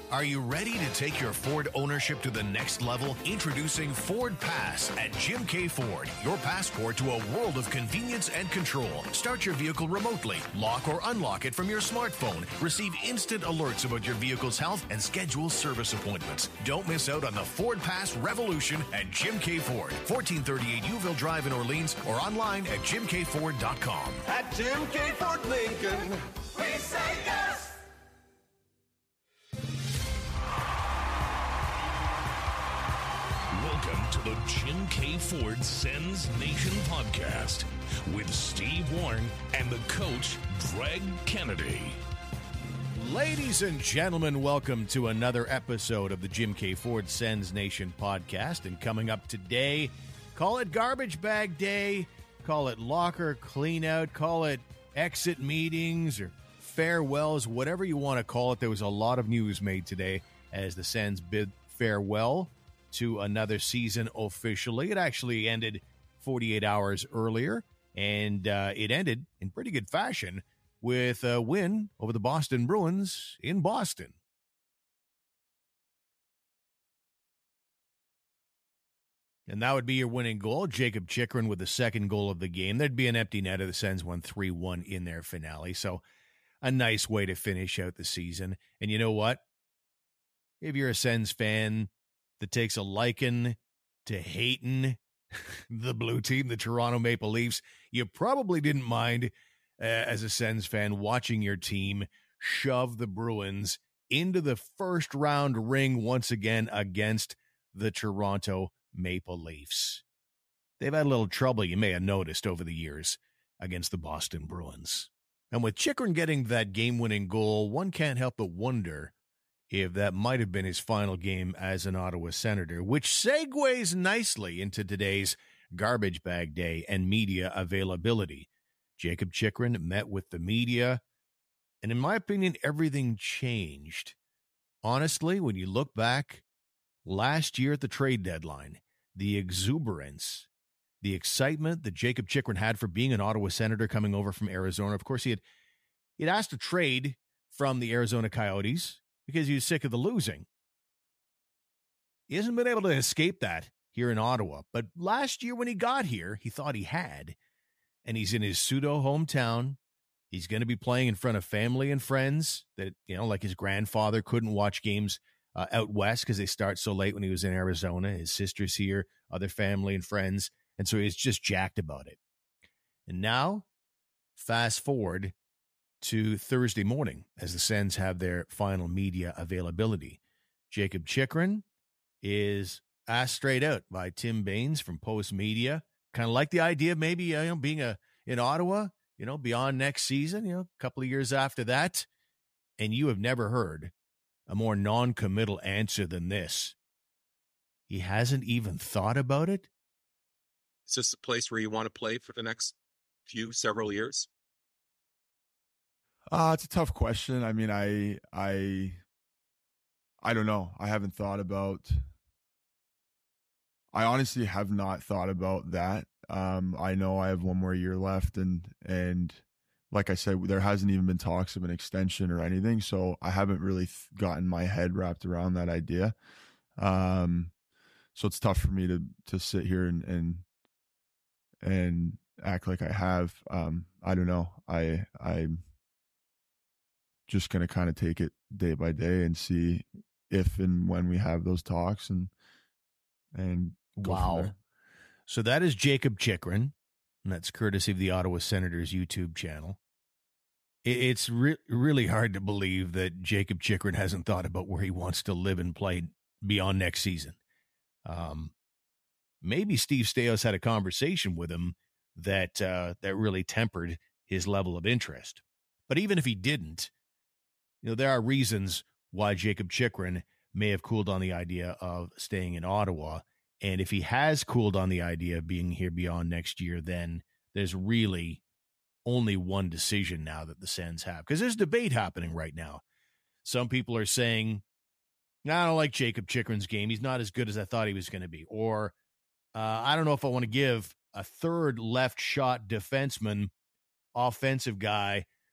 Are you ready to take your Ford ownership to the next level? Introducing Ford Pass at Jim K. Ford, your passport to a world of convenience and control. Start your vehicle remotely, lock or unlock it from your smartphone, receive instant alerts about your vehicle's health, and schedule service appointments. Don't miss out on the Ford Pass revolution at Jim K. Ford, 1438 Uville Drive in Orleans, or online at jimkford.com. At Jim K. Ford Lincoln, we say yes! Welcome to the Jim K. Ford Sens Nation podcast with Steve Warren and the coach, Greg Kennedy. Ladies and gentlemen, welcome to another episode of the Jim K. Ford Sens Nation podcast. And coming up today, call it garbage bag day, call it locker clean out, call it exit meetings or farewells, whatever you want to call it. There was a lot of news made today as the Sens bid farewell to another season officially. It actually ended 48 hours earlier, and it ended in pretty good fashion with a win over the Boston Bruins in Boston. And that would be your winning goal. Jacob Chychrun with the second goal of the game. There'd be an empty netter. The Sens won 3-1 in their finale. So a nice way to finish out the season. And you know what? If you're a Sens fan that takes a liking to hating the blue team, the Toronto Maple Leafs, you probably didn't mind, as a Sens fan, watching your team shove the Bruins into the first round ring once again against the Toronto Maple Leafs. They've had a little trouble, you may have noticed, over the years against the Boston Bruins. And with Chychrun getting that game-winning goal, one can't help but wonder if that might have been his final game as an Ottawa Senator, which segues nicely into today's garbage bag day and media availability. Jacob Chychrun met with the media, and in my opinion, everything changed. Honestly, when you look back last year at the trade deadline, the exuberance, the excitement that Jacob Chychrun had for being an Ottawa Senator coming over from Arizona. Of course, he'd asked to trade from the Arizona Coyotes because he was sick of the losing. He hasn't been able to escape that here in Ottawa. But last year when he got here, he thought he had. And he's in his pseudo hometown. He's going to be playing in front of family and friends that, like his grandfather couldn't watch games out west because they start so late when he was in Arizona. His sister's here, other family and friends. And so he's just jacked about it. And now, fast forward to Thursday morning as the Sens have their final media availability. Jacob Chychrun is asked straight out by Tim Baines from Post Media. Kind of like the idea of maybe being in Ottawa, beyond next season, a couple of years after that. And you have never heard a more non-committal answer than this. He hasn't even thought about it. Is this a place where you want to play for the next several years? It's a tough question. I mean, I don't know. I haven't thought about. I honestly have not thought about that. I know I have one more year left, and like I said, there hasn't even been talks of an extension or anything. So I haven't really gotten my head wrapped around that idea. So it's tough for me to sit here and act like I have. I don't know. I'm just going to kind of take it day by day and see if and when we have those talks and go from there. So that is Jacob Chychrun, and that's courtesy of the Ottawa Senators YouTube channel. It's really hard to believe that Jacob Chychrun hasn't thought about where he wants to live and play beyond next season. Maybe Steve Staios had a conversation with him that really tempered his level of interest. But even if he didn't, there are reasons why Jacob Chychrun may have cooled on the idea of staying in Ottawa. And if he has cooled on the idea of being here beyond next year, then there's really only one decision now that the Sens have. Because there's debate happening right now. Some people are saying, I don't like Jacob Chychrun's game. He's not as good as I thought he was going to be. Or I don't know if I want to give a third left shot defenseman, offensive guy,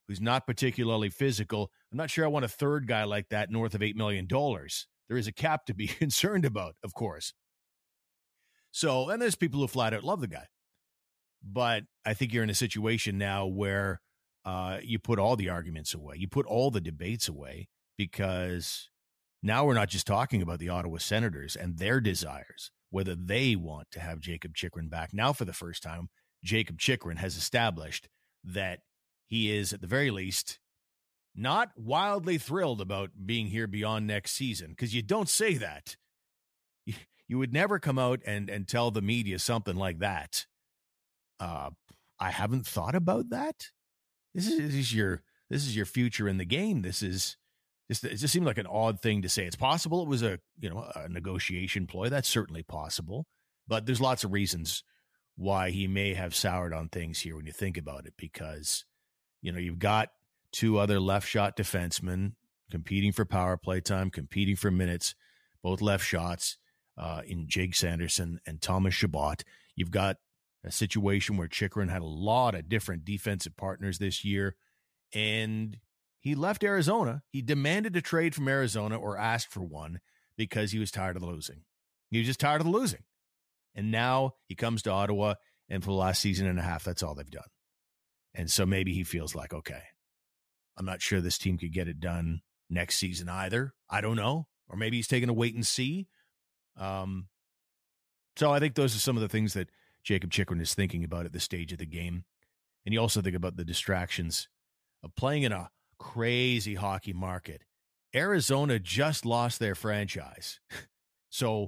who's not particularly physical, I'm not sure I want a third guy like that north of $8 million. There is a cap to be concerned about, of course. So, and there's people who flat out love the guy. But I think you're in a situation now where you put all the arguments away. You put all the debates away, because now we're not just talking about the Ottawa Senators and their desires, whether they want to have Jakob Chychrun back. Now, for the first time, Jakob Chychrun has established that he is, at the very least, not wildly thrilled about being here beyond next season, because you don't say that. You would never come out and tell the media something like that. I haven't thought about that. This is your future in the game. It just seemed like an odd thing to say. It's possible it was a negotiation ploy. That's certainly possible, but there's lots of reasons why he may have soured on things here when you think about it, because you've got two other left shot defensemen competing for power play time, competing for minutes, both left shots, in Jake Sanderson and Thomas Chabot. You've got a situation where Chychrun had a lot of different defensive partners this year, and he left Arizona. He demanded a trade from Arizona, or asked for one, because he was tired of losing. He was just tired of the losing. And now he comes to Ottawa, and for the last season and a half, that's all they've done. And so maybe he feels like, okay, I'm not sure this team could get it done next season either. I don't know. Or maybe he's taking a wait and see. So I think those are some of the things that Jakob Chychrun is thinking about at this stage of the game. And you also think about the distractions of playing in a crazy hockey market. Arizona just lost their franchise. So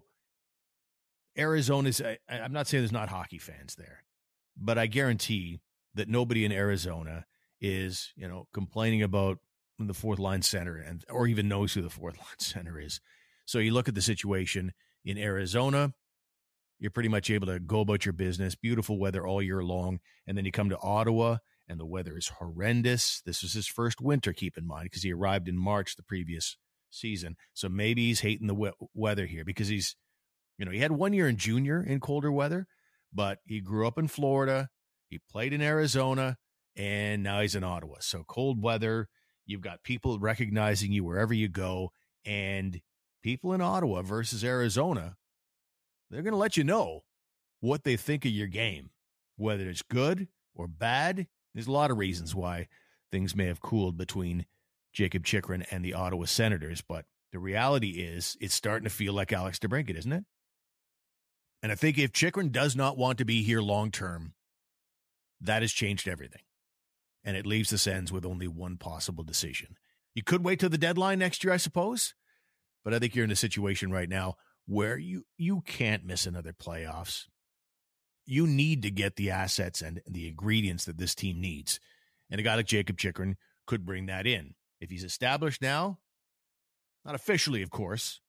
Arizona's, I'm not saying there's not hockey fans there, but I guarantee that nobody in Arizona is, complaining about the fourth line center or even knows who the fourth line center is. So you look at the situation in Arizona, you're pretty much able to go about your business, beautiful weather all year long. And then you come to Ottawa and the weather is horrendous. This was his first winter, keep in mind, because he arrived in March the previous season. So maybe he's hating the weather here, because he's, he had 1 year in junior in colder weather, but he grew up in Florida. He played in Arizona, and now he's in Ottawa. So cold weather, you've got people recognizing you wherever you go, and people in Ottawa versus Arizona, they're going to let you know what they think of your game, whether it's good or bad. There's a lot of reasons why things may have cooled between Jakob Chychrun and the Ottawa Senators, but the reality is it's starting to feel like Alex DeBrincat, isn't it? And I think if Chychrun does not want to be here long-term, that has changed everything. And it leaves the Sens with only one possible decision. You could wait till the deadline next year, I suppose, but I think you're in a situation right now where you can't miss another playoffs. You need to get the assets and the ingredients that this team needs. And a guy like Jakob Chychrun could bring that in. If he's established now, not officially, of course,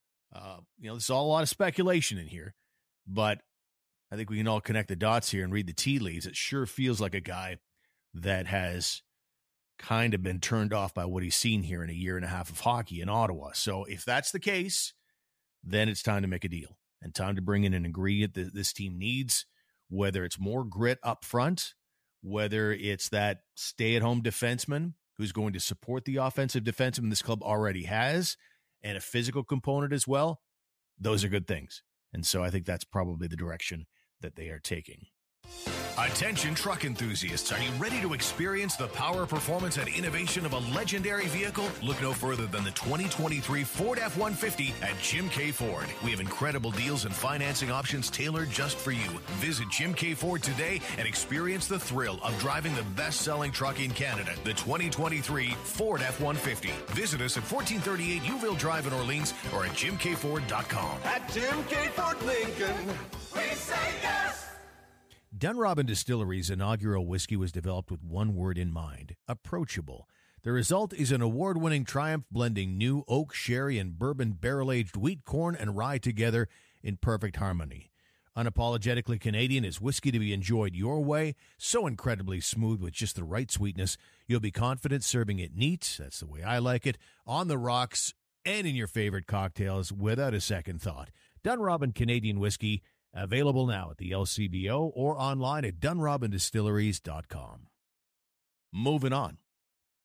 there's all a lot of speculation in here, but I think we can all connect the dots here and read the tea leaves. It sure feels like a guy that has kind of been turned off by what he's seen here in a year and a half of hockey in Ottawa. So if that's the case, then it's time to make a deal and time to bring in an ingredient that this team needs, whether it's more grit up front, whether it's that stay-at-home defenseman who's going to support the offensive defenseman this club already has, and a physical component as well. Those are good things. And so I think that's probably the direction that they are taking. Attention truck enthusiasts, are you ready to experience the power, performance, and innovation of a legendary vehicle? Look no further than the 2023 Ford F-150 at Jim K. Ford. We have incredible deals and financing options tailored just for you. Visit Jim K. Ford today and experience the thrill of driving the best-selling truck in Canada, the 2023 Ford F-150. Visit us at 1438 Youville Drive in Orleans or at jimkford.com. At Jim K. Ford Lincoln, we say yes! Dunrobin Distillery's inaugural whiskey was developed with one word in mind: approachable. The result is an award-winning triumph blending new oak, sherry, and bourbon barrel-aged wheat, corn, and rye together in perfect harmony. Unapologetically Canadian is whiskey to be enjoyed your way, so incredibly smooth with just the right sweetness, you'll be confident serving it neat, that's the way I like it, on the rocks, and in your favorite cocktails without a second thought. Dunrobin Canadian Whiskey, available now at the LCBO or online at dunrobindistilleries.com. Moving on.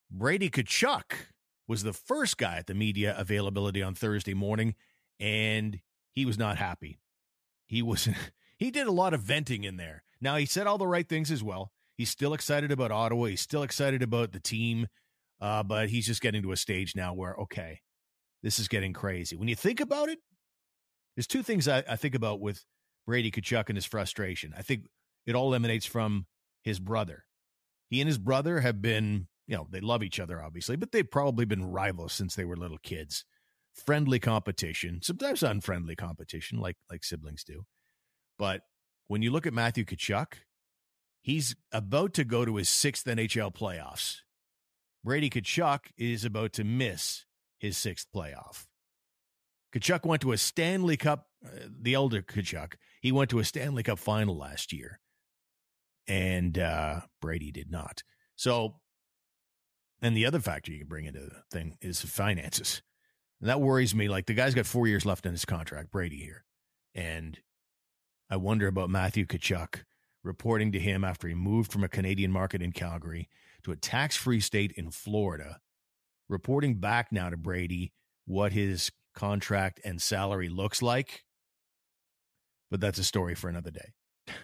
Brady Tkachuk was the first guy at the media availability on Thursday morning, and he was not happy. He did a lot of venting in there. Now, he said all the right things as well. He's still excited about Ottawa. He's still excited about the team, but he's just getting to a stage now where, okay, this is getting crazy. When you think about it, there's two things I think about with Brady Tkachuk and his frustration. I think it all emanates from his brother. He and his brother have been, they love each other, obviously, but they've probably been rivals since they were little kids. Friendly competition, sometimes unfriendly competition, like siblings do. But when you look at Matthew Tkachuk, he's about to go to his 6th NHL playoffs. Brady Tkachuk is about to miss his 6th playoff. Tkachuk went to a Stanley Cup, the elder Tkachuk, he went to a Stanley Cup final last year. And Brady did not. So, and the other factor you can bring into the thing is finances. And that worries me. Like, the guy's got 4 years left in his contract, Brady here. And I wonder about Matthew Tkachuk reporting to him after he moved from a Canadian market in Calgary to a tax-free state in Florida, reporting back now to Brady what his contract and salary looks like. But that's a story for another day.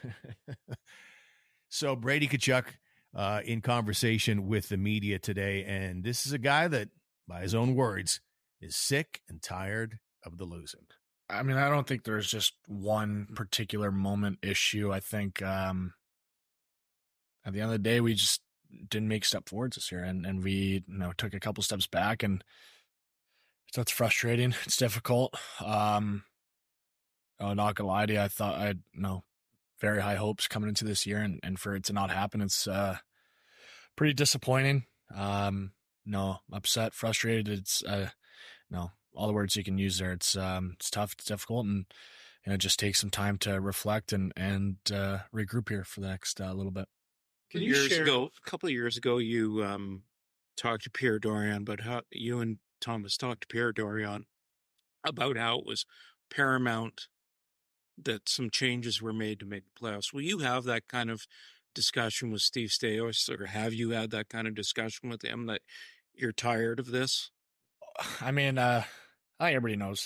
So Brady Tkachuk in conversation with the media today, and this is a guy that, by his own words, is sick and tired of the losing. I mean, I don't think there's just one particular moment issue. I think at the end of the day, we just didn't make step forwards this year, and we took a couple steps back, and so it's frustrating. It's difficult. I'm not gonna lie to you. I thought I had very high hopes coming into this year, and for it to not happen, it's pretty disappointing. Upset, frustrated. It's all the words you can use there. It's tough, it's difficult, and it just takes some time to reflect and regroup here for the next little bit. A couple of years ago, you talked to Pierre Dorion about how you and Thomas talked to Pierre Dorion about how it was paramount that some changes were made to make the playoffs. Will you have that kind of discussion with Steve Staios, or have you had that kind of discussion with him that you're tired of this? I mean, I think everybody knows.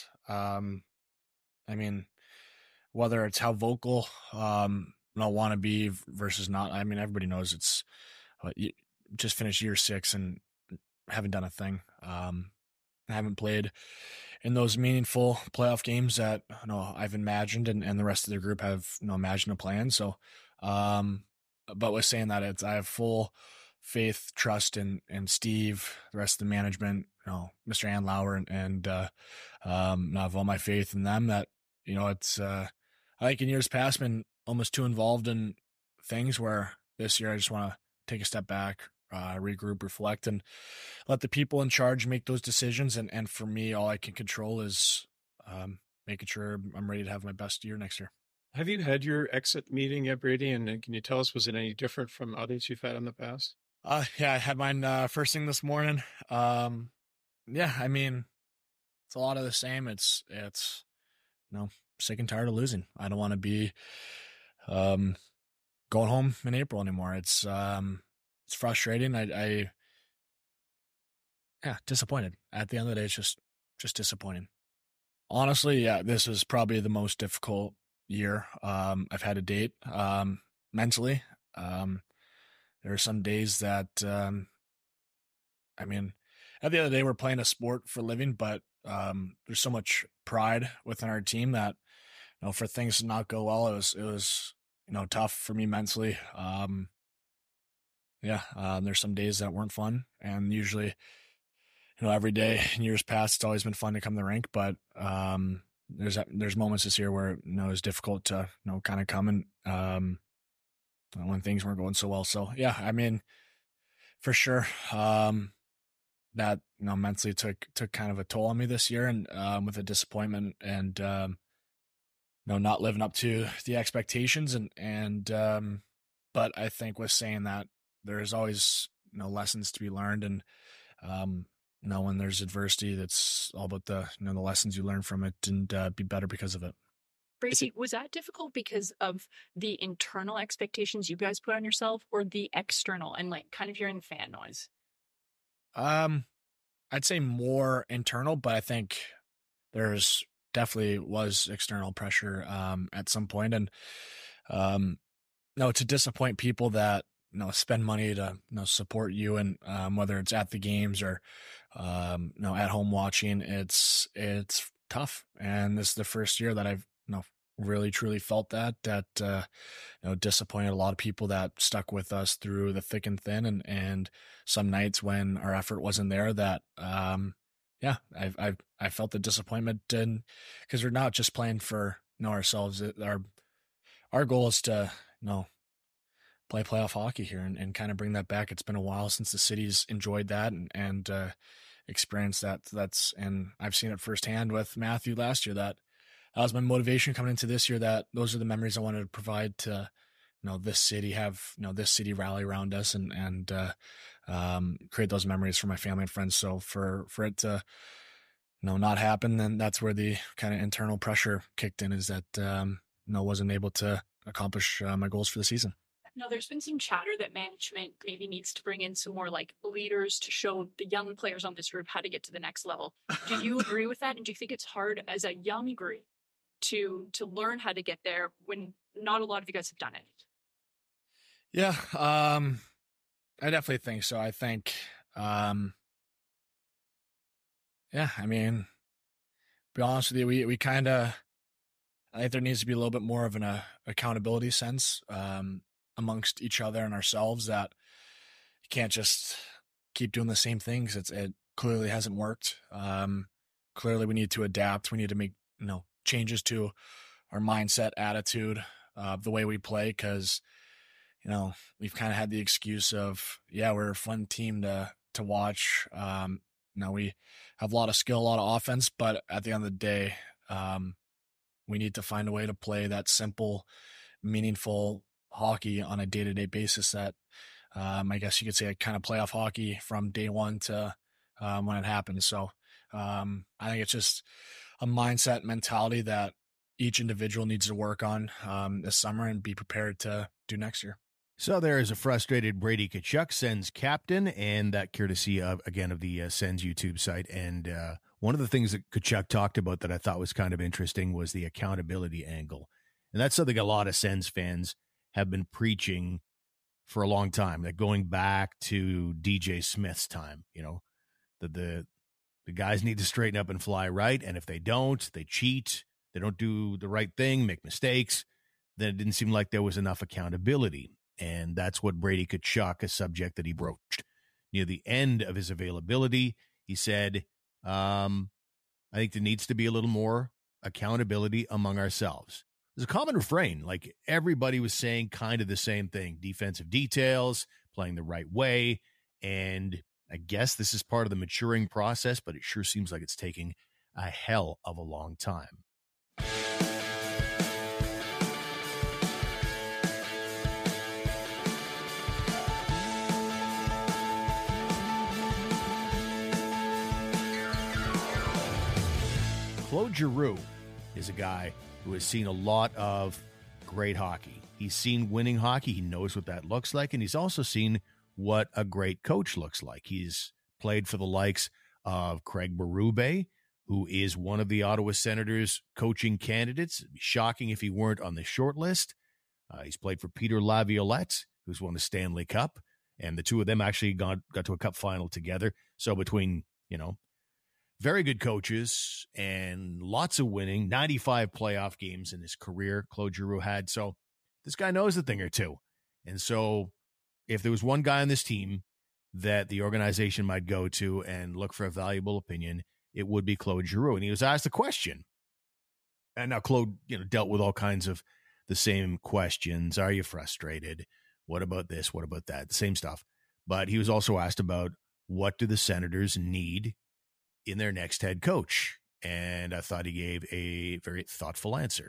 Whether it's how vocal I want to be versus not. I mean, everybody knows it's you just finished year 6 and haven't done a thing. I haven't played in those meaningful playoff games that I've imagined, and the rest of the group have imagined a plan. So, but with saying that, I have full faith, trust in Steve, the rest of the management, Mr. Andlauer, and I have all my faith in them that, it's, I think in years past been almost too involved in things where this year I just want to take a step back, regroup, reflect, and let the people in charge make those decisions. And for me, all I can control is making sure I'm ready to have my best year next year. Have you had your exit meeting yet, Brady? And can you tell us, was it any different from others you've had in the past? Yeah, I had mine first thing this morning. Yeah, I mean, it's a lot of the same. It's sick and tired of losing. I don't want to be going home in April anymore. It's frustrating. Disappointed. At the end of the day, it's just disappointing. Honestly, yeah, this is probably the most difficult year I've had to date mentally. There are some days that, at the end of the day, we're playing a sport for a living, but there's so much pride within our team that, for things to not go well, it was tough for me mentally. There's some days that weren't fun, and usually, every day in years past, it's always been fun to come to the rink, but there's moments this year where it's difficult to kind of come and when things weren't going so well. So yeah, I mean, for sure, that mentally took kind of a toll on me this year, and with a disappointment and not living up to the expectations, and but I think with saying that, there's always lessons to be learned, and when there's adversity, that's all about the the lessons you learn from it, and be better because of it. Brady, was that difficult because of the internal expectations you guys put on yourself, or the external and kind of your own fan noise? I'd say more internal, but I think there's definitely was external pressure at some point. And no, to disappoint people that spend money to support you, and whether it's at the games or at home watching, it's tough. And this is the first year that I've really truly felt that disappointed a lot of people that stuck with us through the thick and thin, and some nights when our effort wasn't there, that I felt the disappointment, and because we're not just playing for ourselves. Our goal is to play playoff hockey here and kind of bring that back. It's been a while since the city's enjoyed that and experienced that. And I've seen it firsthand with Matthew last year. That was my motivation coming into this year, that those are the memories I wanted to provide to this city, have this city rally around us and create those memories for my family and friends. So for it to not happen, then that's where the kind of internal pressure kicked in, is that wasn't able to accomplish my goals for the season. Now, there's been some chatter that management maybe needs to bring in some more leaders to show the young players on this group how to get to the next level. Do you agree with that? And do you think it's hard as a young group to learn how to get there when not a lot of you guys have done it? Yeah, I definitely think so. I think, I mean, be honest with you, we kind of, I think there needs to be a little bit more of an accountability sense amongst each other and ourselves, that you can't just keep doing the same things. It clearly hasn't worked. Clearly we need to adapt. We need to make, changes to our mindset, attitude, the way we play. 'Cause, we've kind of had the excuse of, we're a fun team to watch. We have a lot of skill, a lot of offense, but at the end of the day, we need to find a way to play that simple, meaningful hockey on a day-to-day basis that, I guess you could say, kind of playoff hockey from day one to when it happens. So I think it's just a mindset mentality that each individual needs to work on this summer and be prepared to do next year. So there is a frustrated Brady Tkachuk, Sens captain, and that courtesy of the Sens YouTube site. And one of the things that Tkachuk talked about that I thought was kind of interesting was the accountability angle. And that's something a lot of Sens fans have been preaching for a long time, that going back to DJ Smith's time, that the guys need to straighten up and fly right. And if they don't, they cheat, they don't do the right thing, make mistakes, then it didn't seem like there was enough accountability. And that's what Brady Tkachuk, a subject that he broached near the end of his availability. He said, I think there needs to be a little more accountability among ourselves. There's a common refrain, everybody was saying kind of the same thing: defensive details, playing the right way. And I guess this is part of the maturing process, but it sure seems like it's taking a hell of a long time. Claude Giroux is a guy who has seen a lot of great hockey. He's seen winning hockey. He knows what that looks like. And he's also seen what a great coach looks like. He's played for the likes of Craig Berube, who is one of the Ottawa Senators' coaching candidates. It'd be shocking if he weren't on the short list. He's played for Peter Laviolette, who's won the Stanley Cup. And the two of them actually got to a cup final together. So between, very good coaches and lots of winning, 95 playoff games in his career, Claude Giroux had. So this guy knows a thing or two. And so if there was one guy on this team that the organization might go to and look for a valuable opinion, it would be Claude Giroux. And he was asked a question. And now Claude, dealt with all kinds of the same questions. Are you frustrated? What about this? What about that? The same stuff. But he was also asked about, what do the Senators need in their next head coach? And I thought he gave a very thoughtful answer.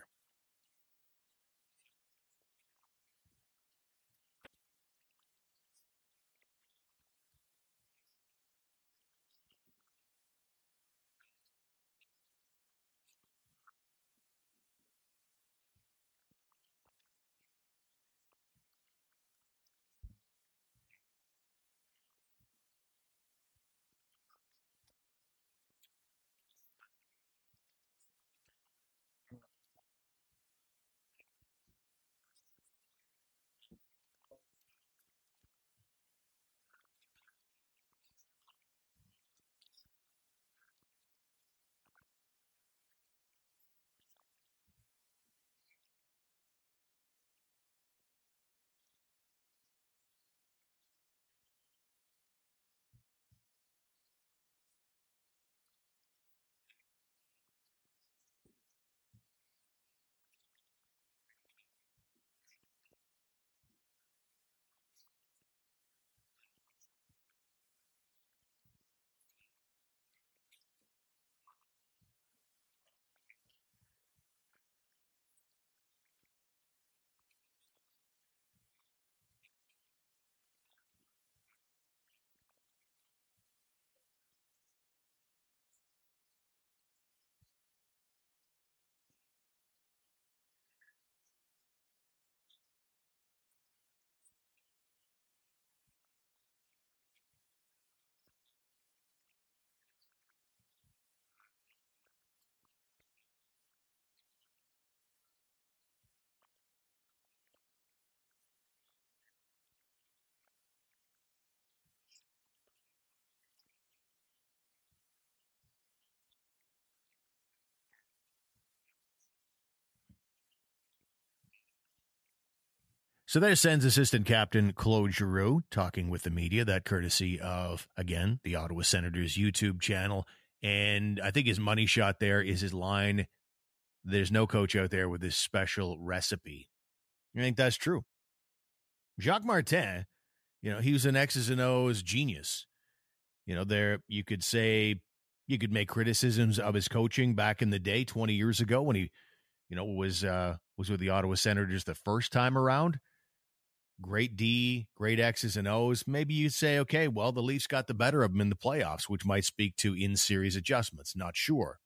So there's Sens assistant captain Claude Giroux talking with the media, that courtesy of, again, the Ottawa Senators YouTube channel. And I think his money shot there is his line, "There's no coach out there with this special recipe." I think that's true. Jacques Martin, he was an X's and O's genius. There you could say, you could make criticisms of his coaching back in the day, 20 years ago, when he, was with the Ottawa Senators the first time around. Great D, great X's and O's. Maybe you'd say, okay, well, the Leafs got the better of them in the playoffs, which might speak to in-series adjustments. Not sure.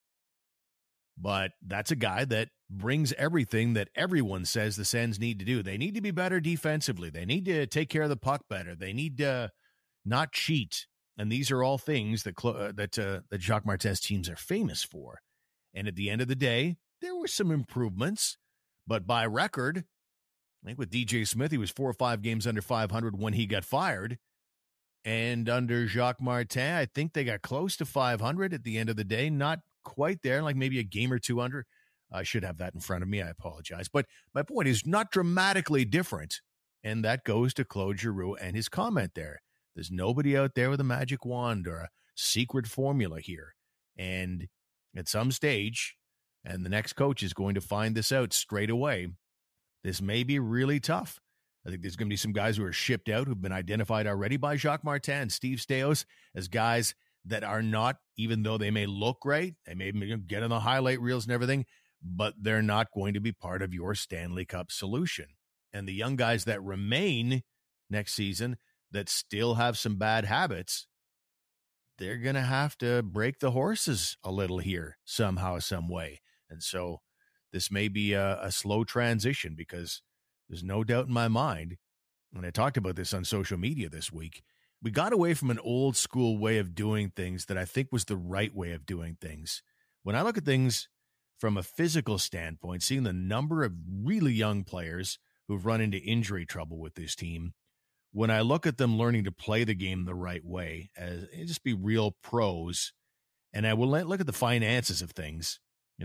But that's a guy that brings everything that everyone says the Sens need to do. They need to be better defensively. They need to take care of the puck better. They need to not cheat. And these are all things that Jacques Martin's teams are famous for. And at the end of the day, there were some improvements. But by record, I think with DJ Smith, he was 4 or 5 games under 500 when he got fired. And under Jacques Martin, I think they got close to 500 at the end of the day. Not quite there, like maybe a game or two under. I should have that in front of me. I apologize. But my point is not dramatically different. And that goes to Claude Giroux and his comment there. There's nobody out there with a magic wand or a secret formula here. And at some stage, and the next coach is going to find this out straight away, this may be really tough. I think there's going to be some guys who are shipped out who've been identified already by Jacques Martin and Steve Staios as guys that are not, even though they may look great, they may get on the highlight reels and everything, but they're not going to be part of your Stanley Cup solution. And the young guys that remain next season that still have some bad habits, they're going to have to break the horses a little here somehow, some way. And so this may be a slow transition, because there's no doubt in my mind, and I talked about this on social media this week, we got away from an old school way of doing things that I think was the right way of doing things. When I look at things from a physical standpoint, seeing the number of really young players who've run into injury trouble with this team, when I look at them learning to play the game the right way, as just be real pros, and I will look at the finances of things, I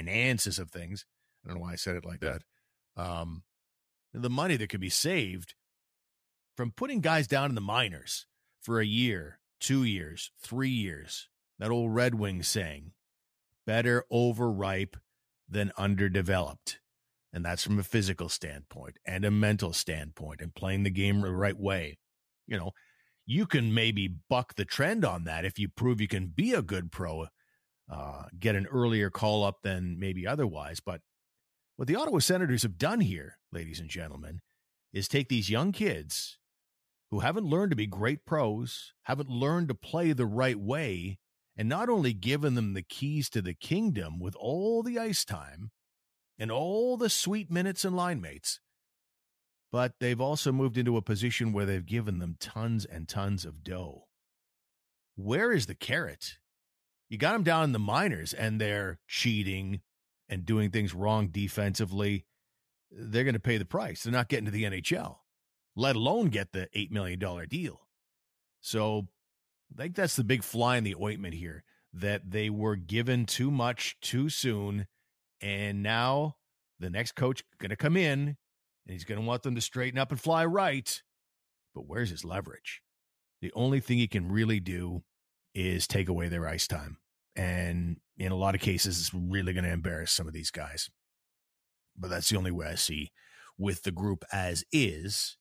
don't know why I said it like that. The money that could be saved from putting guys down in the minors for a year, 2 years, 3 years. That old Red Wings saying, better overripe than underdeveloped. And that's from a physical standpoint and a mental standpoint and playing the game the right way. You can maybe buck the trend on that if you prove you can be a good pro, get an earlier call up than maybe otherwise. But what the Ottawa Senators have done here, ladies and gentlemen, is take these young kids who haven't learned to be great pros, haven't learned to play the right way, and not only given them the keys to the kingdom with all the ice time and all the sweet minutes and line mates, but they've also moved into a position where they've given them tons and tons of dough. Where is the carrot? You got them down in the minors and they're cheating and doing things wrong defensively. They're going to pay the price. They're not getting to the NHL, let alone get the $8 million deal. So I think that's the big fly in the ointment here, that they were given too much too soon. And now the next coach is going to come in and he's going to want them to straighten up and fly right. But where's his leverage? The only thing he can really do is take away their ice time. And in a lot of cases, it's really going to embarrass some of these guys. But that's the only way I see with the group as is.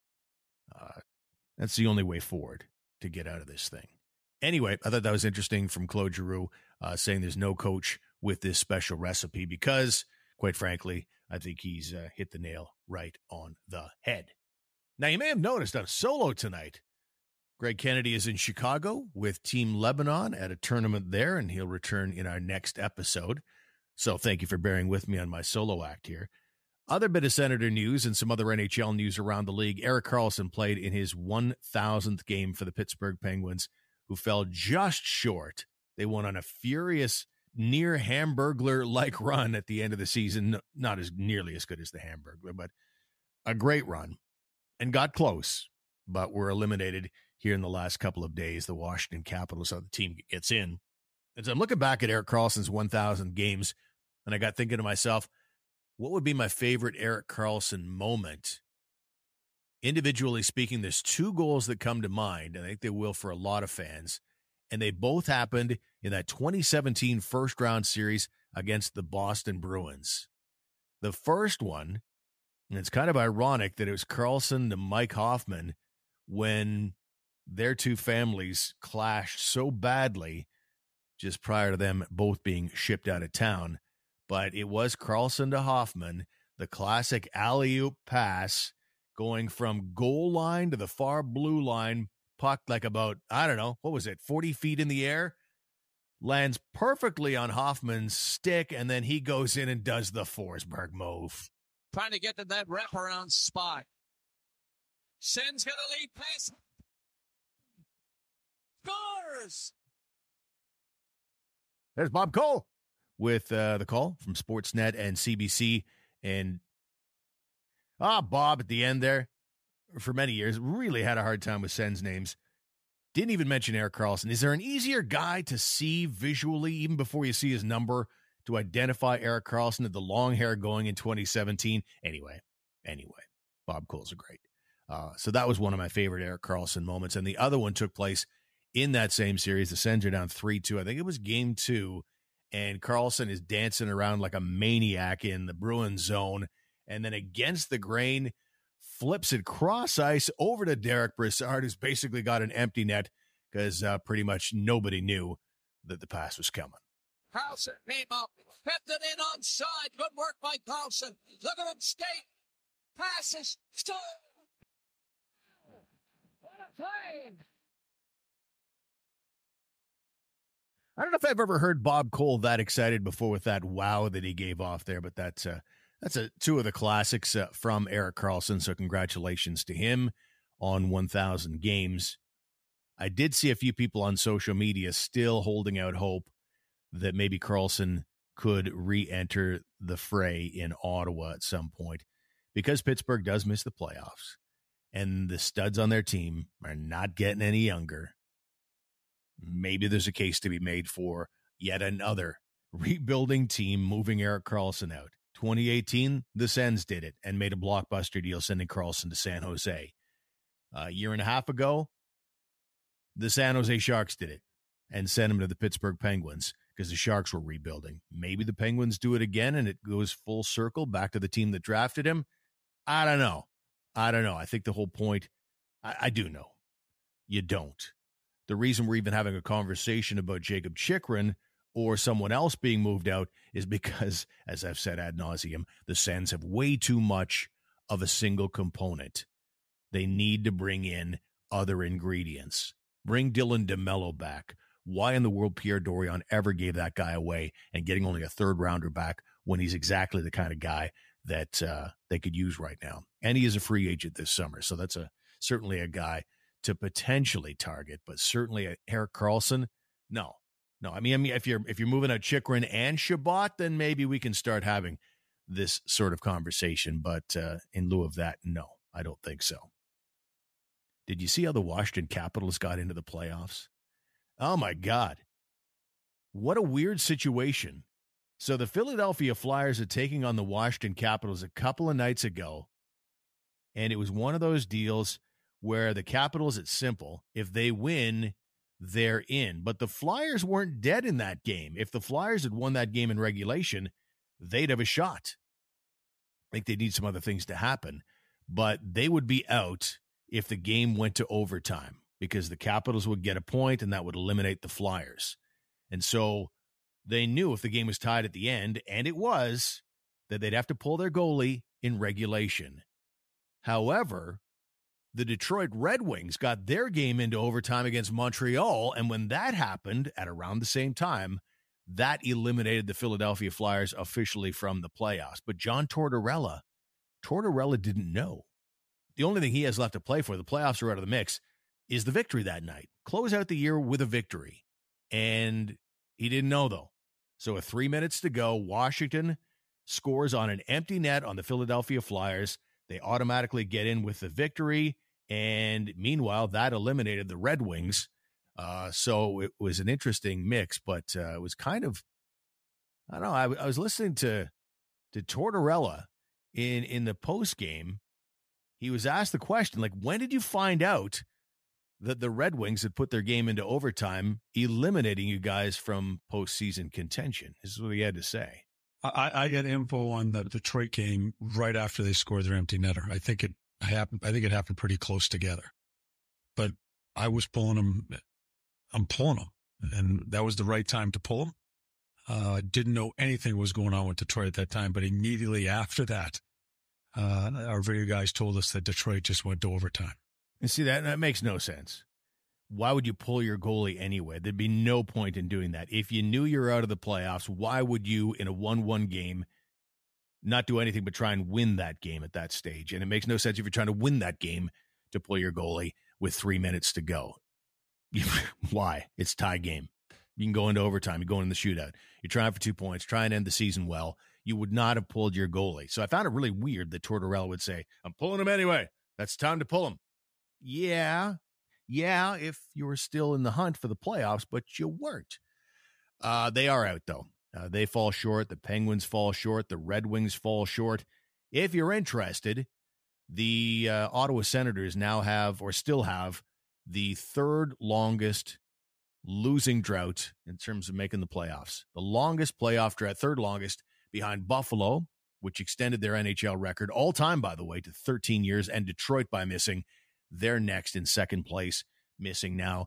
That's the only way forward to get out of this thing. Anyway, I thought that was interesting from Claude Giroux, saying there's no coach with this special recipe because, quite frankly, I think he's hit the nail right on the head. Now, you may have noticed on solo tonight, Greg Kennedy is in Chicago with Team Lebanon at a tournament there, and he'll return in our next episode. So thank you for bearing with me on my solo act here. Other bit of Senator news and some other NHL news around the league. Erik Karlsson played in his 1,000th game for the Pittsburgh Penguins, who fell just short. They went on a furious, near Hamburglar-like run at the end of the season. Not as nearly as good as the Hamburglar, but a great run. And got close, but were eliminated here in the last couple of days. The Washington Capitals, so the team gets in. As I'm looking back at Erik Karlsson's 1,000 games, and I got thinking to myself, what would be my favorite Erik Karlsson moment? individually speaking, there's two goals that come to mind. I think they will for a lot of fans. And they both happened in that 2017 first-round series against the Boston Bruins. The first one, and it's kind of ironic that it was Karlsson to Mike Hoffman when their two families clashed so badly just prior to them both being shipped out of town. But it was Karlsson to Hoffman, the classic alley-oop pass going from goal line to the far blue line, puck like about, 40 feet in the air, lands perfectly on Hoffman's stick, and then he goes in and does the Forsberg move. Trying to get to that wraparound spot. Sen's going to lead pass. Scores! There's Bob Cole with the call from Sportsnet and CBC. And Bob at the end there, for many years, really had a hard time with Sen's names. Didn't even mention Erik Karlsson. Is there an easier guy to see visually, even before you see his number, to identify Erik Karlsson, the long hair going in 2017? Anyway, Bob Cole's a great. So that was one of my favorite Erik Karlsson moments. And the other one took place in that same series. The Sens are down 3-2. I think it was game 2. And Karlsson is dancing around like a maniac in the Bruins zone. And then against the grain, flips it cross ice over to Derek Brassard, who's basically got an empty net because pretty much nobody knew that the pass was coming. Karlsson came up, kept it in onside. Good work by Karlsson. Look at him skate. Passes. Stop. What a play. I don't know if I've ever heard Bob Cole that excited before with that wow that he gave off there, but that's two of the classics from Erik Karlsson, so congratulations to him on 1,000 games. I did see a few people on social media still holding out hope that maybe Karlsson could re-enter the fray in Ottawa at some point, because Pittsburgh does miss the playoffs, and the studs on their team are not getting any younger. Maybe there's a case to be made for yet another rebuilding team moving Erik Karlsson out. 2018, the Sens did it and made a blockbuster deal sending Karlsson to San Jose. A year and a half ago, the San Jose Sharks did it and sent him to the Pittsburgh Penguins because the Sharks were rebuilding. Maybe the Penguins do it again and it goes full circle back to the team that drafted him. I don't know. I think the whole point, I do know. You don't. The reason we're even having a conversation about Jacob Chychrun or someone else being moved out is because, as I've said ad nauseum, the Sens have way too much of a single component. They need to bring in other ingredients. Bring Dylan DeMello back. Why in the world Pierre Dorion ever gave that guy away and getting only a third-rounder back when he's exactly the kind of guy that they could use right now? And he is a free agent this summer, so that's certainly a guy to potentially target, but certainly Erik Karlsson, no. I mean, if you're moving out Chychrun and Shabbat, then maybe we can start having this sort of conversation. But in lieu of that, no, I don't think so. Did you see how the Washington Capitals got into the playoffs? Oh my God, what a weird situation. So the Philadelphia Flyers are taking on the Washington Capitals a couple of nights ago, and it was one of those deals where the Capitals, it's simple. If they win, they're in. But the Flyers weren't dead in that game. If the Flyers had won that game in regulation, they'd have a shot. I think they need some other things to happen. But they would be out if the game went to overtime because the Capitals would get a point and that would eliminate the Flyers. And so they knew if the game was tied at the end, and it was, that they'd have to pull their goalie in regulation. However, the Detroit Red Wings got their game into overtime against Montreal, and when that happened at around the same time, that eliminated the Philadelphia Flyers officially from the playoffs. But John Tortorella didn't know. The only thing he has left to play for, the playoffs are out of the mix, is the victory that night. Close out the year with a victory. And he didn't know, though. So with 3 minutes to go, Washington scores on an empty net on the Philadelphia Flyers. They automatically get in with the victory. And meanwhile, that eliminated the Red Wings. So it was an interesting mix, but it was kind of, I don't know, I was listening to Tortorella in the post game, he was asked the question, like, when did you find out that the Red Wings had put their game into overtime, eliminating you guys from postseason contention? This is what he had to say. I got info on the Detroit game right after they scored their empty netter. I think it happened pretty close together. But I was pulling them. I'm pulling them. And that was the right time to pull them. Didn't know anything was going on with Detroit at that time. But immediately after that, our video guys told us that Detroit just went to overtime. And see, that makes no sense. Why would you pull your goalie anyway? There'd be no point in doing that. If you knew you were out of the playoffs, why would you, in a 1-1 game, not do anything but try and win that game at that stage? And it makes no sense if you're trying to win that game to pull your goalie with 3 minutes to go. Why? It's a tie game. You can go into overtime. You go in the shootout. You're trying for 2 points, try and end the season well. You would not have pulled your goalie. So I found it really weird that Tortorella would say, I'm pulling him anyway. That's time to pull him. Yeah, if you were still in the hunt for the playoffs, but you weren't. They are out, though. They fall short. The Penguins fall short. The Red Wings fall short. If you're interested, the Ottawa Senators now have, or still have, the third longest losing drought in terms of making the playoffs. The longest playoff drought, third longest, behind Buffalo, which extended their NHL record all time, by the way, to 13 years, and Detroit by missing. They're next in second place, missing now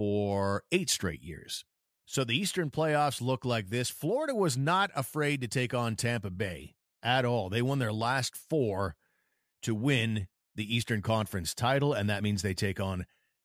for 8 straight years. So the Eastern playoffs look like this. Florida was not afraid to take on Tampa Bay at all. They won their last 4 to win the Eastern Conference title, and that means they take on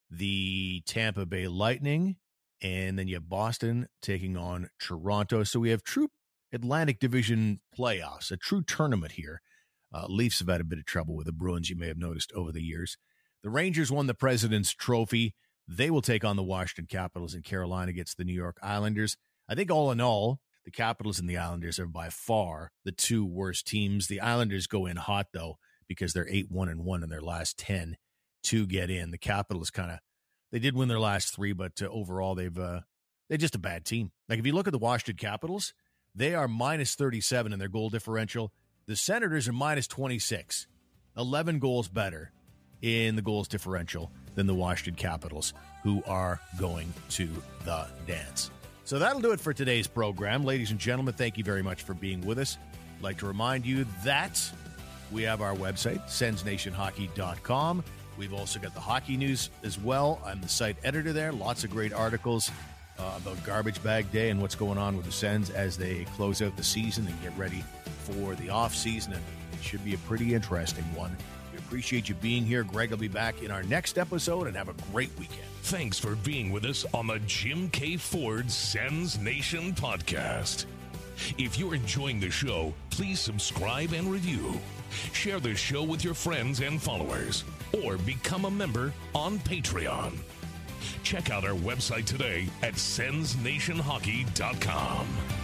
the Tampa Bay Lightning, and then you have Boston taking on Toronto. So we have true Atlantic Division playoffs, a true tournament here. Leafs have had a bit of trouble with the Bruins, you may have noticed over the years. The Rangers won the President's Trophy. They will take on the Washington Capitals, and Carolina gets the New York Islanders. I think all in all, the Capitals and the Islanders are by far the 2 worst teams. The Islanders go in hot, though, because they're 8-1-1 in their last 10 to get in. The Capitals they did win their last 3, but overall they're just a bad team. Like if you look at the Washington Capitals, they are minus 37 in their goal differential. The Senators are minus 26, 11 goals better in the goals differential than the Washington Capitals, who are going to the dance. So that'll do it for today's program. Ladies and gentlemen, thank you very much for being with us. I'd like to remind you that we have our website, SensNationHockey.com. We've also got the hockey news as well. I'm the site editor there. Lots of great articles about Garbage Bag Day and what's going on with the Sens as they close out the season and get ready for the off season. And it should be a pretty interesting one. We appreciate you being here. Greg will be back in our next episode, and have a great weekend. Thanks for being with us on the Jim K. Ford Sens Nation podcast. If you're enjoying the show, please subscribe and review. Share the show with your friends and followers, or become a member on Patreon. Check out our website today at SensNationHockey.com.